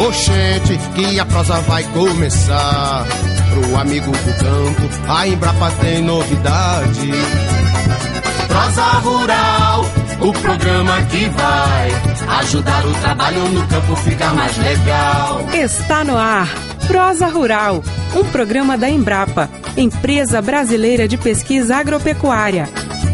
Oxente, que a prosa vai começar. Pro amigo do campo, a Embrapa tem novidade. Prosa Rural, o programa que vai ajudar o trabalho no campo ficar mais legal. Está no ar, Prosa Rural, um programa da Embrapa, Empresa Brasileira de Pesquisa Agropecuária.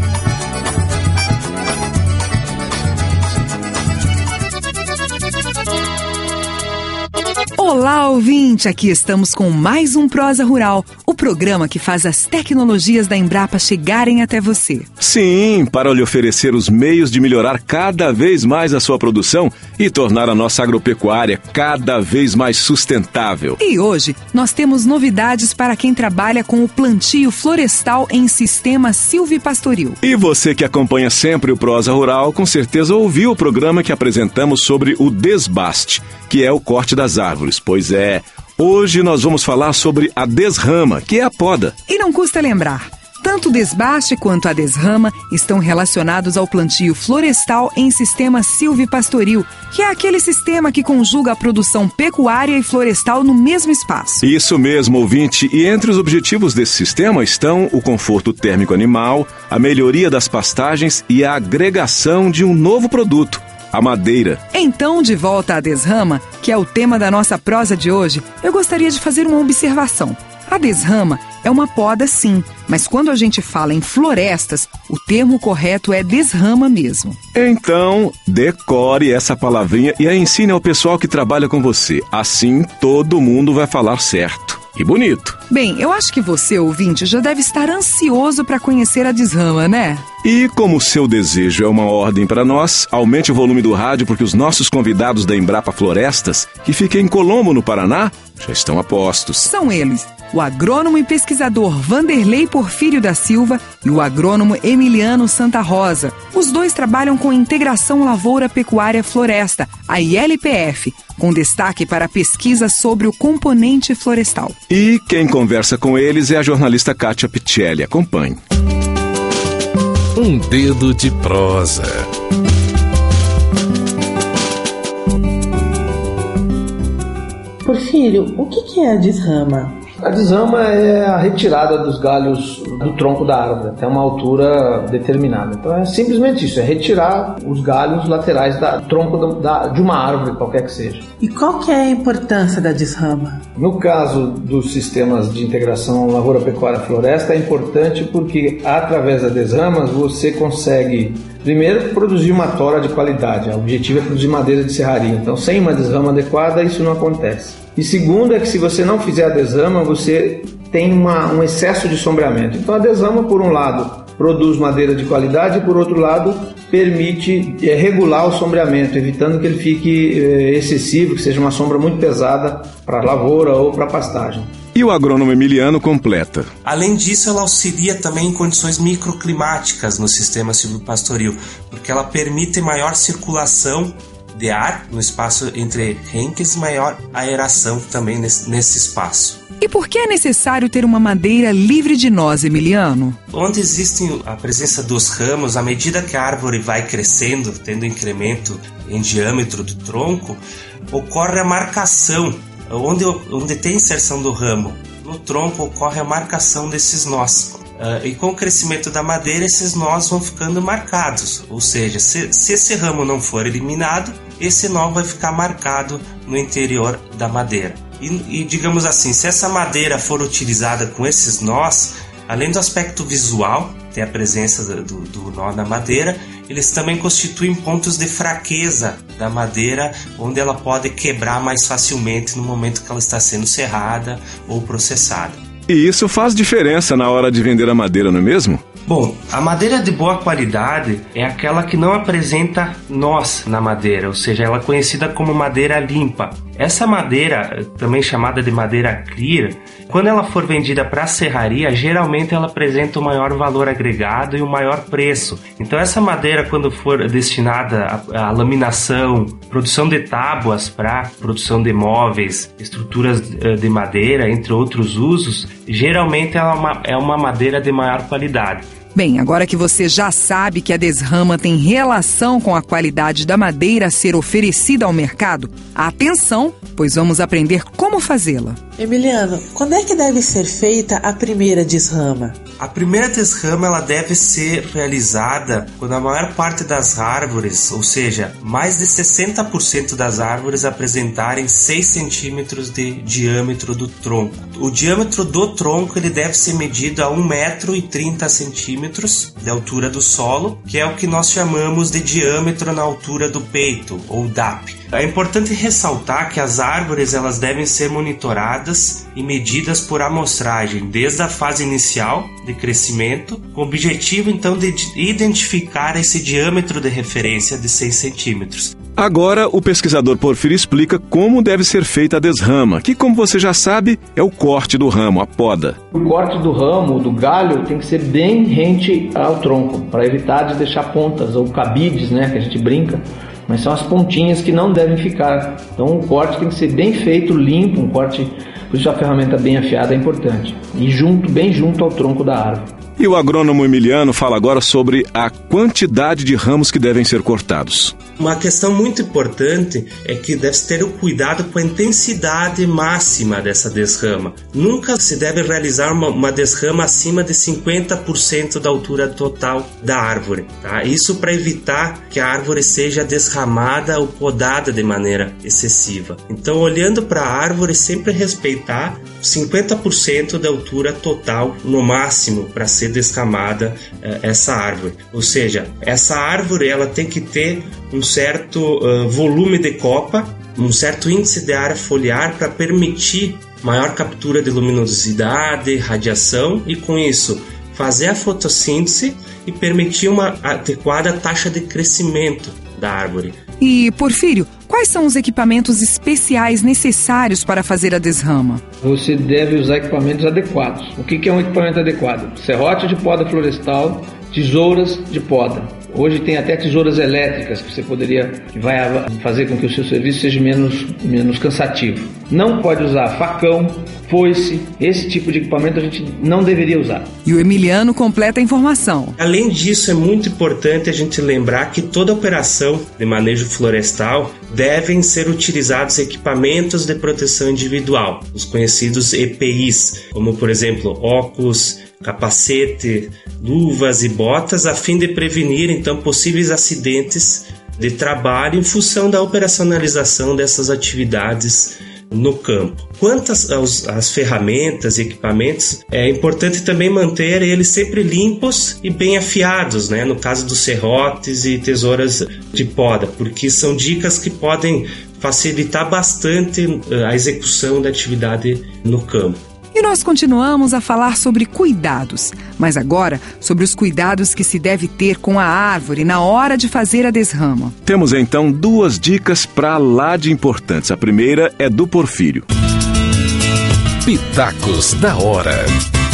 Olá, ouvinte! Aqui estamos com mais um Prosa Rural, o programa que faz as tecnologias da Embrapa chegarem até você. Sim, para lhe oferecer os meios de melhorar cada vez mais a sua produção e tornar a nossa agropecuária cada vez mais sustentável. E hoje nós temos novidades para quem trabalha com o plantio florestal em sistema silvipastoril. E você que acompanha sempre o Prosa Rural, com certeza ouviu o programa que apresentamos sobre o desbaste, que é o corte das árvores. Pois é, hoje nós vamos falar sobre a desrama, que é a poda. E não custa lembrar, tanto o desbaste quanto a desrama estão relacionados ao plantio florestal em sistema silvipastoril, que é aquele sistema que conjuga a produção pecuária e florestal no mesmo espaço. Isso mesmo, ouvinte, e entre os objetivos desse sistema estão o conforto térmico animal, a melhoria das pastagens e a agregação de um novo produto, a madeira. Então, de volta à desrama, que é o tema da nossa prosa de hoje, eu gostaria de fazer uma observação. A desrama é uma poda, sim, mas quando a gente fala em florestas, o termo correto é desrama mesmo. Então, decore essa palavrinha e a ensine ao pessoal que trabalha com você. Assim, todo mundo vai falar certo. E bonito. Bem, eu acho que você, ouvinte, já deve estar ansioso para conhecer a desrama, né? E como o seu desejo é uma ordem para nós, aumente o volume do rádio porque os nossos convidados da Embrapa Florestas, que fica em Colombo, no Paraná, já estão a postos. São eles, o agrônomo e pesquisador Vanderlei Porfírio da Silva e o agrônomo Emiliano Santa Rosa. Os dois trabalham com Integração Lavoura Pecuária Floresta, a ILPF, com destaque para a pesquisa sobre o componente florestal. E quem conversa com eles é a jornalista Kátia Pichelli. Acompanhe. Um dedo de prosa. Porfírio, o que é a desrama? A desrama é a retirada dos galhos do tronco da árvore até uma altura determinada. Então é simplesmente isso, é retirar os galhos laterais do tronco de uma árvore, qualquer que seja. E qual que é a importância da desrama? No caso dos sistemas de integração lavoura-pecuária-floresta, é importante porque através das desramas você consegue, primeiro, produzir uma tora de qualidade. O objetivo é produzir madeira de serraria. Então, sem uma desrama adequada, isso não acontece. E segundo é que se você não fizer a desrama, você tem um excesso de sombreamento. Então a desrama, por um lado, produz madeira de qualidade e por outro lado, permite regular o sombreamento, evitando que ele fique excessivo, que seja uma sombra muito pesada para a lavoura ou para a pastagem. E o agrônomo Emiliano completa. Além disso, ela auxilia também em condições microclimáticas no sistema silvopastoril, porque ela permite maior circulação de ar no espaço entre renques e maior aeração também nesse espaço. E por que é necessário ter uma madeira livre de nós, Emiliano? Onde existe a presença dos ramos, à medida que a árvore vai crescendo, tendo incremento em diâmetro do tronco, ocorre a marcação. Onde tem inserção do ramo, no tronco ocorre a marcação desses nós. E com o crescimento da madeira, esses nós vão ficando marcados. Ou seja, se esse ramo não for eliminado, esse nó vai ficar marcado no interior da madeira. E digamos assim, se essa madeira for utilizada com esses nós, além do aspecto visual, tem a presença do nó na madeira, eles também constituem pontos de fraqueza da madeira, onde ela pode quebrar mais facilmente no momento que ela está sendo serrada ou processada. E isso faz diferença na hora de vender a madeira, não é mesmo? Bom, a madeira de boa qualidade é aquela que não apresenta nós na madeira, ou seja, ela é conhecida como madeira limpa. Essa madeira, também chamada de madeira clear, quando ela for vendida para a serraria, geralmente ela apresenta um maior valor agregado e um maior preço. Então essa madeira, quando for destinada à laminação, produção de tábuas para produção de móveis, estruturas de madeira, entre outros usos, geralmente ela é uma madeira de maior qualidade. Bem, agora que você já sabe que a desrama tem relação com a qualidade da madeira a ser oferecida ao mercado, atenção, pois vamos aprender como fazê-la. Emiliano, quando é que deve ser feita a primeira desrama? A primeira desrama ela deve ser realizada quando a maior parte das árvores, ou seja, mais de 60% das árvores apresentarem 6 centímetros de diâmetro do tronco. O diâmetro do tronco ele deve ser medido a 1,30 m de altura do solo, que é o que nós chamamos de diâmetro na altura do peito, ou DAP. É importante ressaltar que as árvores elas devem ser monitoradas e medidas por amostragem desde a fase inicial de crescimento, com o objetivo então de identificar esse diâmetro de referência de 6 centímetros. Agora, o pesquisador Porfírio explica como deve ser feita a desrama, que, como você já sabe, é o corte do ramo, a poda. O corte do ramo, do galho, tem que ser bem rente ao tronco, para evitar de deixar pontas ou cabides, né, que a gente brinca, mas são as pontinhas que não devem ficar. Então o corte tem que ser bem feito, limpo, um corte, por isso a ferramenta bem afiada é importante, e bem junto ao tronco da árvore. E o agrônomo Emiliano fala agora sobre a quantidade de ramos que devem ser cortados. Uma questão muito importante é que deve-se ter o cuidado com a intensidade máxima dessa desrama. Nunca se deve realizar uma desrama acima de 50% da altura total da árvore. Tá? Isso para evitar que a árvore seja desramada ou podada de maneira excessiva. Então, olhando para a árvore, sempre respeitar 50% da altura total no máximo para ser desramada essa árvore. Ou seja, essa árvore ela tem que ter um certo volume de copa, um certo índice de área foliar para permitir maior captura de luminosidade, radiação e com isso fazer a fotossíntese e permitir uma adequada taxa de crescimento da árvore. E, Porfírio, quais são os equipamentos especiais necessários para fazer a desrama? Você deve usar equipamentos adequados. O que é um equipamento adequado? Serrote de poda florestal, tesouras de poda. Hoje tem até tesouras elétricas que vai fazer com que o seu serviço seja menos cansativo. Não pode usar facão, foice, esse tipo de equipamento a gente não deveria usar. E o Emiliano completa a informação. Além disso, é muito importante a gente lembrar que toda operação de manejo florestal devem ser utilizados equipamentos de proteção individual, os conhecidos EPIs, como por exemplo óculos, capacete, luvas e botas, a fim de prevenir então possíveis acidentes de trabalho em função da operacionalização dessas atividades no campo. Quanto às ferramentas e equipamentos, é importante também manter eles sempre limpos e bem afiados, né? No caso dos serrotes e tesouras de poda, porque são dicas que podem facilitar bastante a execução da atividade no campo. E nós continuamos a falar sobre cuidados, mas agora sobre os cuidados que se deve ter com a árvore na hora de fazer a desrama. Temos então 2 dicas para lá de importantes. A primeira é do Porfírio. Pitacos da hora.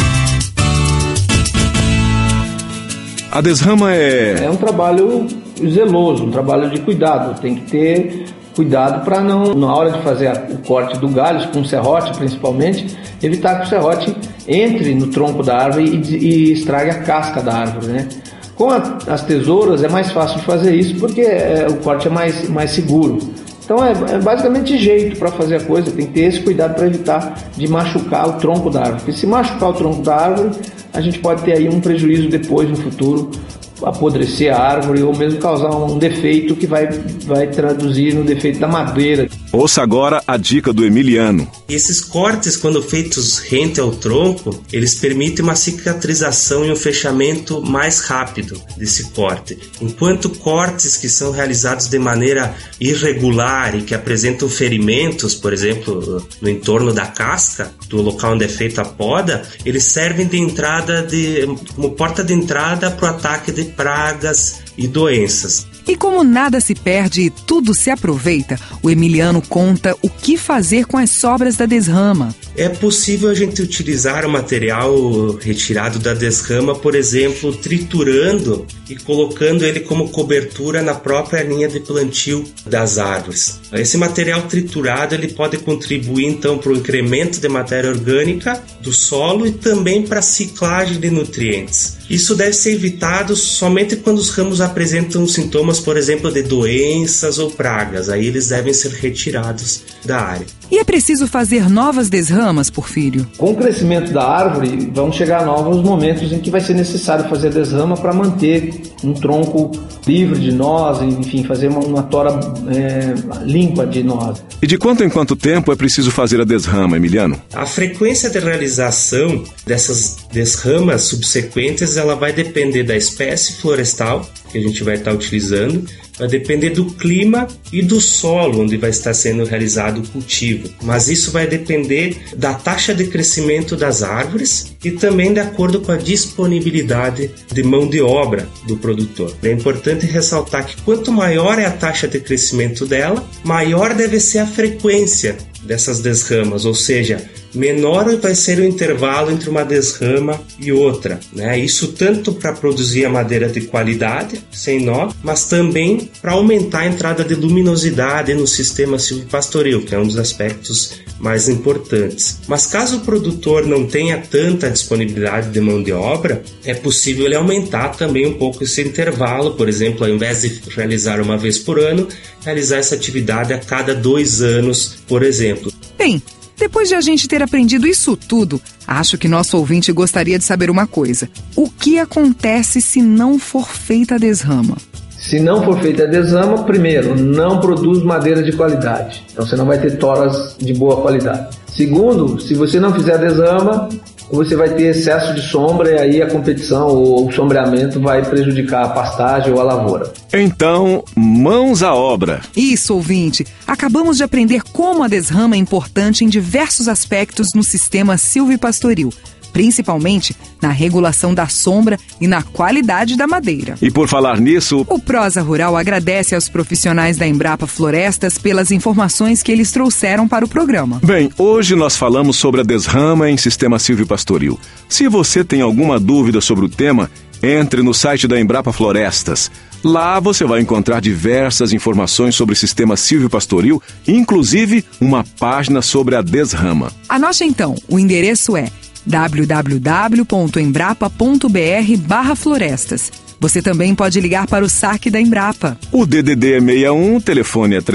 A desrama é um trabalho zeloso, um trabalho de cuidado. Tem que ter cuidado para não, na hora de fazer o corte do galho, com o serrote principalmente, evitar que o serrote entre no tronco da árvore e estrague a casca da árvore, né? Com as tesouras é mais fácil de fazer isso porque o corte é mais seguro. Então é basicamente jeito para fazer a coisa, tem que ter esse cuidado para evitar de machucar o tronco da árvore. Porque se machucar o tronco da árvore, a gente pode ter aí um prejuízo depois no futuro, apodrecer a árvore ou mesmo causar um defeito que vai traduzir no defeito da madeira. Ouça agora a dica do Emiliano. Esses cortes, quando feitos rente ao tronco, eles permitem uma cicatrização e um fechamento mais rápido desse corte. Enquanto cortes que são realizados de maneira irregular e que apresentam ferimentos, por exemplo, no entorno da casca, do local onde é feita a poda, eles servem de entrada como porta de entrada para o ataque de pragas e doenças. E como nada se perde e tudo se aproveita, o Emiliano conta o que fazer com as sobras da desrama. É possível a gente utilizar o material retirado da desrama, por exemplo, triturando e colocando ele como cobertura na própria linha de plantio das árvores. Esse material triturado ele pode contribuir então para o incremento de matéria orgânica do solo e também para a ciclagem de nutrientes. Isso deve ser evitado somente quando os ramos apresentam sintomas, por exemplo, de doenças ou pragas. Aí eles devem ser retirados da área. E é preciso fazer novas desramas, Porfírio? Com o crescimento da árvore, vão chegar novos momentos em que vai ser necessário fazer a desrama para manter um tronco livre de nós, enfim, fazer uma tora limpa de nós. E de quanto em quanto tempo é preciso fazer a desrama, Emiliano? A frequência de realização dessas desramas subsequentes, ela vai depender da espécie florestal que a gente vai estar utilizando, vai depender do clima e do solo onde vai estar sendo realizado o cultivo. Mas isso vai depender da taxa de crescimento das árvores e também de acordo com a disponibilidade de mão de obra do produtor. É importante ressaltar que quanto maior é a taxa de crescimento dela, maior deve ser a frequência dessas desramas, ou seja, menor vai ser o intervalo entre uma desrama e outra, né? Isso tanto para produzir a madeira de qualidade, sem nó, mas também para aumentar a entrada de luminosidade no sistema silvopastoril, que é um dos aspectos mais importantes. Mas caso o produtor não tenha tanta disponibilidade de mão de obra, é possível ele aumentar também um pouco esse intervalo, por exemplo, ao invés de realizar uma vez por ano, realizar essa atividade a cada 2 anos, por exemplo. Bem, depois de a gente ter aprendido isso tudo, acho que nosso ouvinte gostaria de saber uma coisa. O que acontece se não for feita a desrama? Se não for feita a desrama, primeiro, não produz madeira de qualidade. Então você não vai ter toras de boa qualidade. Segundo, se você não fizer a desrama, você vai ter excesso de sombra e aí a competição ou o sombreamento vai prejudicar a pastagem ou a lavoura. Então, mãos à obra. Isso, ouvinte. Acabamos de aprender como a desrama é importante em diversos aspectos no sistema silvopastoril, principalmente na regulação da sombra e na qualidade da madeira. E por falar nisso, o Prosa Rural agradece aos profissionais da Embrapa Florestas pelas informações que eles trouxeram para o programa. Bem, hoje nós falamos sobre a desrama em sistema silvopastoril. Se você tem alguma dúvida sobre o tema, entre no site da Embrapa Florestas. Lá você vai encontrar diversas informações sobre o sistema silvopastoril, inclusive uma página sobre a desrama. Anote então, o endereço é www.embrapa.br/florestas. Você também pode ligar para o saque da Embrapa. O DDD é 61, telefone é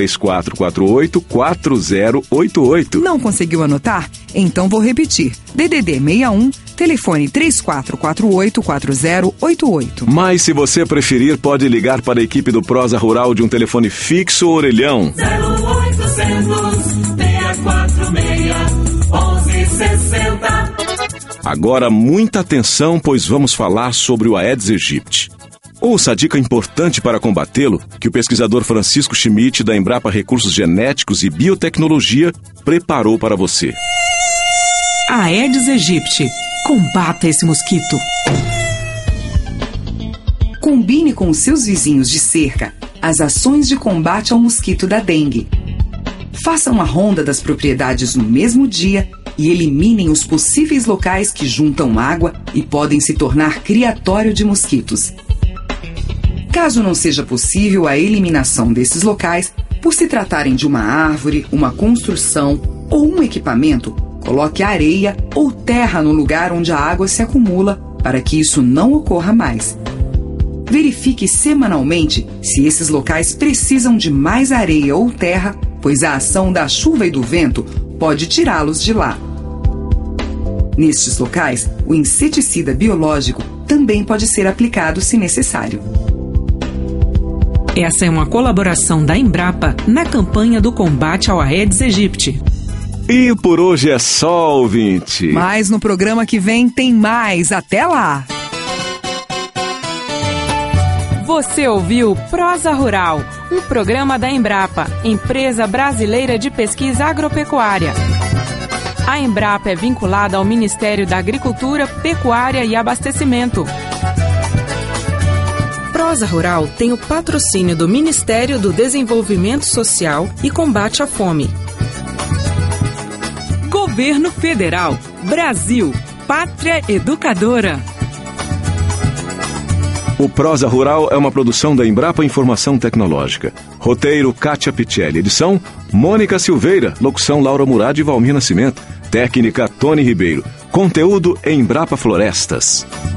3448-4088. Não conseguiu anotar? Então vou repetir. DDD 61, telefone 3448-4088. Mas se você preferir, pode ligar para a equipe do Prosa Rural de um telefone fixo ou orelhão. 0800 646 1160. Agora, muita atenção, pois vamos falar sobre o Aedes aegypti. Ouça a dica importante para combatê-lo que o pesquisador Francisco Schmidt, da Embrapa Recursos Genéticos e Biotecnologia, preparou para você. Aedes aegypti. Combata esse mosquito. Combine com os seus vizinhos de cerca as ações de combate ao mosquito da dengue. Faça uma ronda das propriedades no mesmo dia e eliminem os possíveis locais que juntam água e podem se tornar criatório de mosquitos. Caso não seja possível a eliminação desses locais, por se tratarem de uma árvore, uma construção ou um equipamento, coloque areia ou terra no lugar onde a água se acumula para que isso não ocorra mais. Verifique semanalmente se esses locais precisam de mais areia ou terra, pois a ação da chuva e do vento pode tirá-los de lá. Nestes locais, o inseticida biológico também pode ser aplicado se necessário. Essa é uma colaboração da Embrapa na campanha do combate ao Aedes aegypti. E por hoje é só, ouvinte. Mas no programa que vem tem mais. Até lá! Você ouviu Prosa Rural, um programa da Embrapa, Empresa Brasileira de Pesquisa Agropecuária. A Embrapa é vinculada ao Ministério da Agricultura, Pecuária e Abastecimento. Prosa Rural tem o patrocínio do Ministério do Desenvolvimento Social e Combate à Fome. Governo Federal, Brasil, Pátria Educadora. O Prosa Rural é uma produção da Embrapa Informação Tecnológica. Roteiro, Kátia Pichelli. Edição, Mônica Silveira. Locução, Laura Murad e Valmir Nascimento. Técnica, Tony Ribeiro. Conteúdo, Embrapa Florestas.